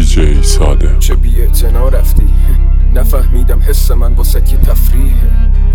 دیجی صادق. چه بی‌اعتنا رفتی نفهمیدم حس من واسه یه تفریحه.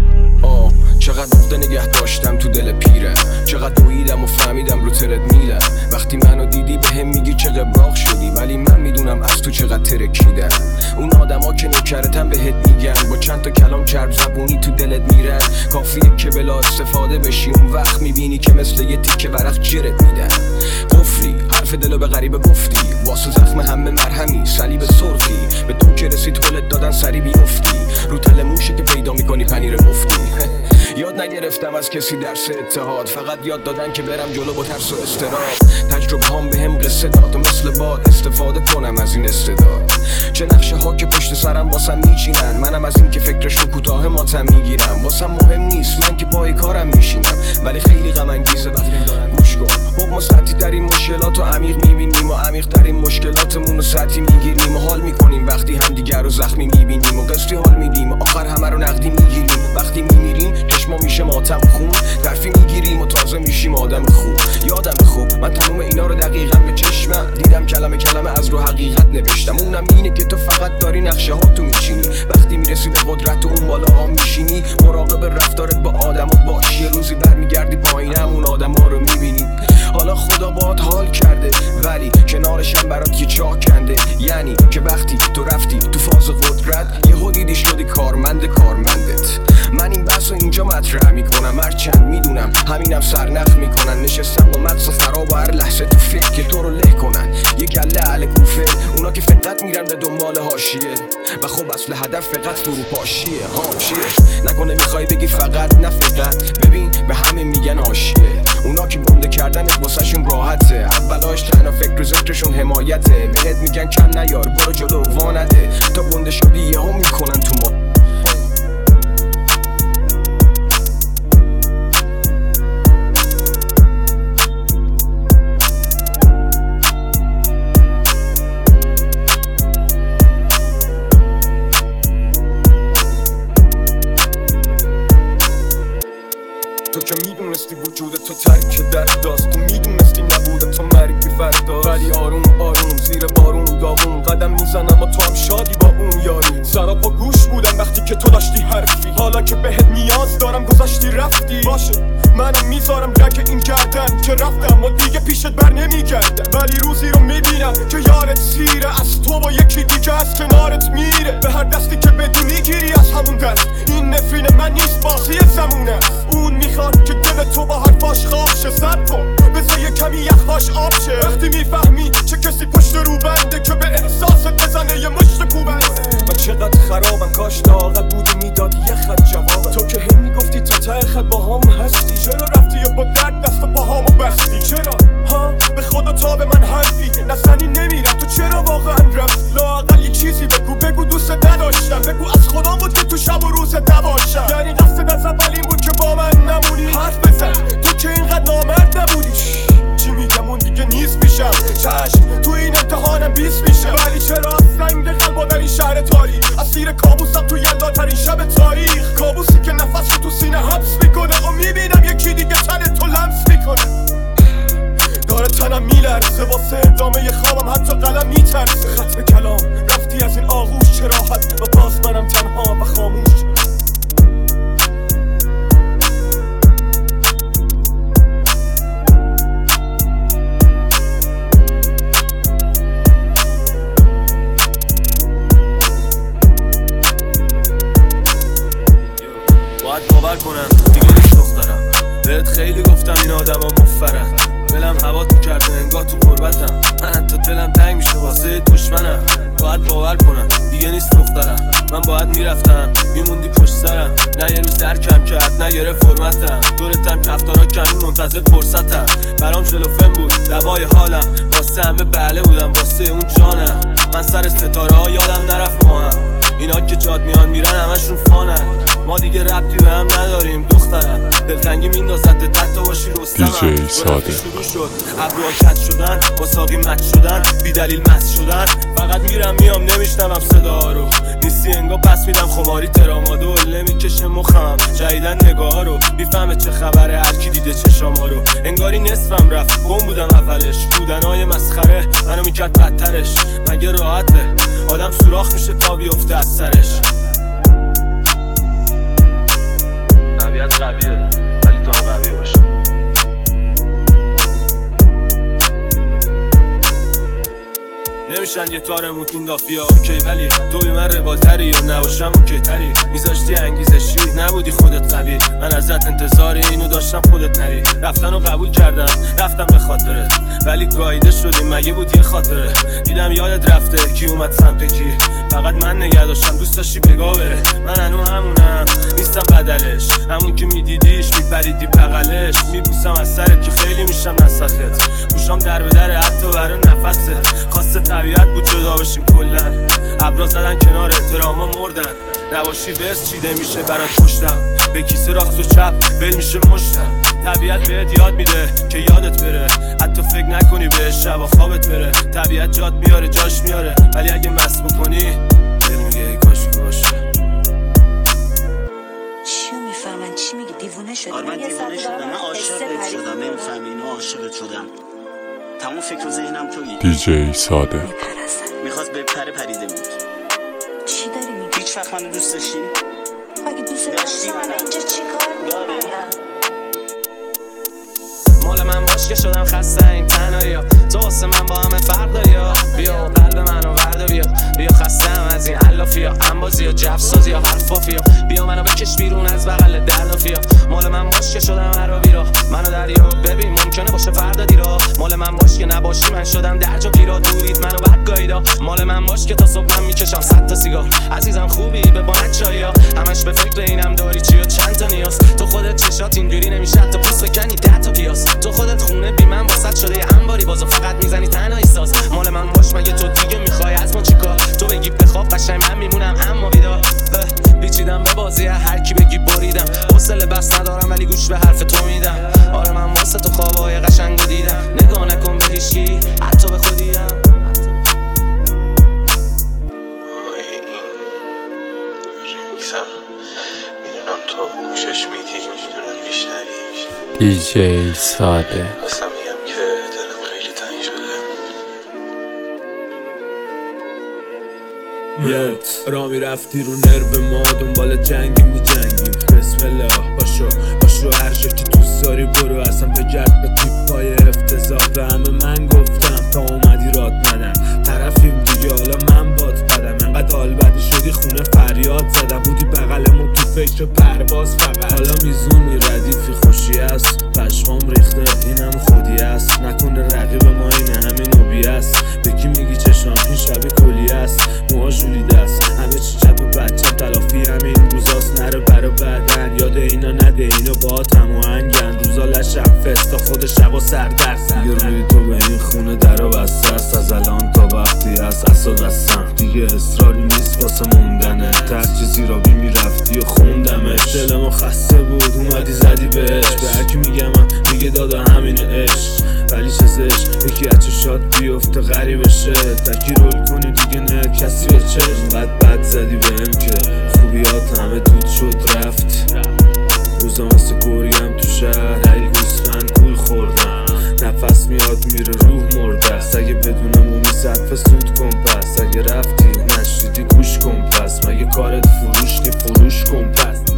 چقدر نقطه نگه داشتم تو دل پیره، چقدر دویدم و فهمیدم رو ترد میلم. وقتی منو دیدی به هم میگی چه قبراق شدی، ولی من میدونم از تو چقدر ترکیدم. اون آدما که نوکرتم بهت میگن، با چند تا کلام چرب زبونی تو دلت میرن. کافیه که بلا استفاده بشی، اون وقت میبینی که مثل یه تیکه ورق جرت میدن. قفلی حرف دلو به غریبه گفتی، واسه زخم همه مرهمی صلیب سرخی. به تو که رسید پلت دادن سری بیفتی، رو تل موشه که پیدا میکنی پنیر مفتی. یاد نگرفتم از کسی درس اتحاد، فقط یاد دادن که برم جلو با ترس و استراب. تجربه هم به هم قصه داد و مثل باد استفاده کنم از این استعداد. چه نقشه ها که پشت سرم واسم میچینن، منم از این که فکرشون کوتاه ماتم میگیرم. واسم مهم نیست من که پای کارم میشینم، ولی خیلی غم انگیزه وقتی دارن گوش کن. ما سطحی ترین مشکلات رو عمیق میبینیم و عمیق ترین مشکلاتمون رو سطحی میگیریم و حال میکنیم وقتی هم دیگر رو زخمی میبینیم و قصدی حال میدیم و آخر همه رو نقدی میگیریم. وقتی میمیریم چشما میشه ماتم خون، درفی میگیریم و تازه میشیم آدم خوب. یادم خوب من تموم اینا رو دقیقا به چشمم دیدم، کلمه کلمه از رو حقیقت نوشتم. اونم اینه که تو فقط داری نقشه ها تو میچینی، وقتی میرسی به قدرت و اون بالا ها میشینی. مراقب رفتارت با آدم ها باش، یه روزی برمیگردی پایینم اون آدم ها رو میبینی. حالا خدا باهات حال کرده ولی کنارشم برات یه چاه کنده. یعنی که وقتی تو رفتی تو فاز قدرت، یهو دیدی شدی کارمندت. من این بحث رو اینجا مطرح میکنم، هرچند میدونم همینم سرنخ میکنن. نشستم با مغز خراب و هر لحظه تو فکر که تو رو له کنن. یه گله اهل کوفه، اونا که فقط میرن به دنبال حاشیه و خب اصل هدف فقط فروپاشیه. چیه نکنه میخوای بگی فقط نه فقط، ببین به همه میگن حاشیه. اونا که گنده کردن واسهشون راحته، اولاش تنها فکر و ذکرشون حمایته. بهت میگن کم نیار برو جلو وانده، تا گنده شدی یهو میکنن تو ما. تو که میدونستی وجود تو ترک درداست، تو میدونستی نبوده تو مرگی فرداست. ولی آروم آروم زیر بارون داغون قدم میزنم و تو هم شادی با اون یارو. سراپا گوش بودم وقتی که تو داشتی حرفی، حالا که بهت نیاز دارم گذاشتی رفتی. باشه منو میذارم رک این گردن که رفتم و دیگه پیشت بر نمیگردم. ولی روزی رو میبینم که یارت سیره، از تو با یکی دیگه از کنارت میره. به هر دستی که بدی میگیری از همون دست، این نفرین من نیست بازی زمونه. اون میخواد که دل تو با حرفاش خواب شه، سر کن بذار یه کمی یخاش آب شه. وقتی میفهمی چه کسی پشت رو بنده که به احساست بزنه یه مشت کوبنده. من چقدر خرابم کاش لااقل بودی میدادی یه خط جواب. تو که هی میگفتی تا ته خط با هم هستی، چرا رفتی یا با درد دست با همو بستی؟ چرا ها به خدا تا به من حرفی نزنی نمیرم، تو چرا واقعا رفتی؟ لااقل یه چیزی بگو دوست نداشتم، بگو از خودم بود که تو شب و روز نباشم. یعنی قصد از اول این بود که با من نمونی. حرف بزن تو که اینقدر نامرد نبودی. چی میگم اون دیگه نیست میشم، چشم تو این امتحانم 20 میشه. ولی چرا اصلا میدخل با در این شهر تاریک، اسیر کابوسم تو یلداترین شب تاریخ. کابوسی که نفس رو تو سینه حبس میکنه و میبینم یکی دیگه تن تو لمس میکنه. داره تنم میلرزه واسه ادامه خوابم، حتی قلم میترسه. ختم کلام رفتی از این آغوش، چه راحت و باز منم تنها و خاموش. باید باور کنم دیگه نیست دخترم، بهت خیلی گفتم این آدم ها مفرن. دلم هوا تو کرده انگاه تو غربتم، من تا دلم تنگ میشه واسه دشمنم. باید باور کنم دیگه نیست دخترم، من باید میرفتم میموندی پشت سرم. نه یه روز درکم کرد نه یه فرمتم، دورتم کفتارا کمی منتظر فرصتم. برام شلوفن بود دوای حالم، واسه همه بله بودم واسه اون جانم. من سر ستاره ها یادم نرفت ماهم، اینا که جاد میان میرن همشون فانن. ما دیگه ربطی به هم نداریم دخترم، دلتنگی میندازد تحت باشی رستمم. دیجی ساده شروع شد ابروها کج شدن، با ساقی مچ شدن، بی دلیل مست شدن. فقط میرم میام نمیشنوم صدا رو، نیستی انگار پس میدم خماری ترامادول. نمیکشه مخم جدیدن نگاه رو، میفهمه چه خبره هر کی دیده چشاما رو. انگاری نصفم رفت گم بودم اولش، بودنهای مسخره منو میکرد بدترش. مگه راحته آدم سوراخ میشه تا بیفته از سرش. طبیعت قویه ولی تا قوی باشه. نمیشن یه تار موتین دافیا اوکی، ولی توی من روالتری یا نباشم اوکی تری. میذاشتی انگیزشی نبودی خودت قوی، من ازت انتظار اینو داشتم خودت نری. رفتن و قبول کردم رفتم به خاطرت، ولی گاییده شدیم مگه بود یه خاطره. دیدم یادت رفته کی اومد سمت کی، فقط من نگه داشتم دوست داشتی بگاه بره. من هنو همونم نیستم بدلش، همون که میدیدیش میپریدی بغلش. میبوسم از سرت که خیلی میشم نسخت، گوشام در به در حتی برای نفسه. خاصه طبیعت بود جدا بشیم کلن، ابرا زدن کنار احتراما مردن. نباشی بس چیده میشه برات پشتم، به کیسه راست و چپ بل میشه مشتم. طبیعت بهت یاد میده که یادت بره، حتی فکر نکنی بهش شب و خوابت بره. طبیعت جات میاره جاش میاره، ولی اگه مست بکنی دل میگه ای کاش باشه. چی میفهمن چی میگی؟ دیوونه شدی؟ آره من دیوونه شدم، من عاشقت شدم. نمیفهمی اینو عاشقت شدم. تمام فکر و ذهنم تویی. دیجی ساده میخواست بپره پریده بود. چی داری میگی؟ هیچ وقت منو دوست داشتی؟ اگه دوست داشتی من اینجا چی کار میکنم؟ مال من باش که شدم خسته این تنهایی ها، تو واسه من با همه فرق داری ها. بیا قلب منو ورده بیا خسته هم از این علافی ها، انبازی ها جفسازی ها حرفافی ها. بیا منو بکش بیرون از بغل دلافی ها. مال من باش که شدم عربی را، منو دریا ببین ممکنه باشه فردا دیرا. مال من باش که نباشی من شدم درجا پیرا، دورید منو بدگاهیدا. مال من باش که تا صبح من میکشم 100 تا سیگار. عزیزم خوبی به بانک چایی ها، همش به فکر اینم داری چی و چند تا نیاز. تو خودت چشات اینجوری نمیشه حتی پوست بکنی 10 تا پیاس. تو خودت خونه بی من واسط شده یه انباری، بازو فقط میزنی تنها ایساس. مال من باش مگه تو دیگه میخوای از ما چیکار؟ تو بگی بخواب قشنگ من میمونم اما بیدار. پیچیدم به بازی هر کی بگی بریدم، حوصله بس ندارم ولی گوش به حرف تو میدم. آره من واسه تو خوابای قشنگو دیدم، نگاه نکن به هیچکی حتی به خودیم. میدونم تو گوشش میدی، میدونم بیشتری دیجی ساده اصلا میگم که دلم خیلی تنگ شده. را میرفتی رو نرو ما، دنبال جنگی میجنگیم. بسم الله باشو هر جا که دوست داری برو، اصلا بگرد به تیپای افتضاح. به همه من گفتم تا اومدی رات ندم، طرفیم دیگه حالا من باد بدم. انقدر حال بدی شدی خونه فریاد زدم، بودی بغلمون تو فکر پرواز فقط. حالا میزونی ردیفی خوشی است، پشمام ریخته اینم خودی است. نکنه رقیب ما اینه همین اوبی است، به کی میگی چشام این شبیه کلی است. موها جولیده است همه چی چپ بچه تلافی همین روزاست. نره برا بعدن یاد اینا نده، اینا با هم و هنگن. روزا لشم فستا خود شبا سردرد دیگه روی تو به این خونه درا بسته است. از الان تا وقتی از اصلا دستم دیگه اصراری نیست واسه موندنه. هر چیزی را بی میرفتی و خوندمش، دلمو خسته بود اومدی زدی بهش. به هرکی میگم میگه دادا همین عشق، ولی چه زشت یکی از چشات بیفته غریب شه. تکی رول کنی دیگه نه کسی به چشم. بد زدی بهم که خوبیات همه دود شد رفت. روزا مثل گرگم تو شهر هی گوسفند گول خوردم. نفس میاد میره روح مرده است. اگه بدونم اون صرف سود کن پس، اگه رفتی نشدیدی گوش کن پس. مگه کارت فروش نی فروش کن پس.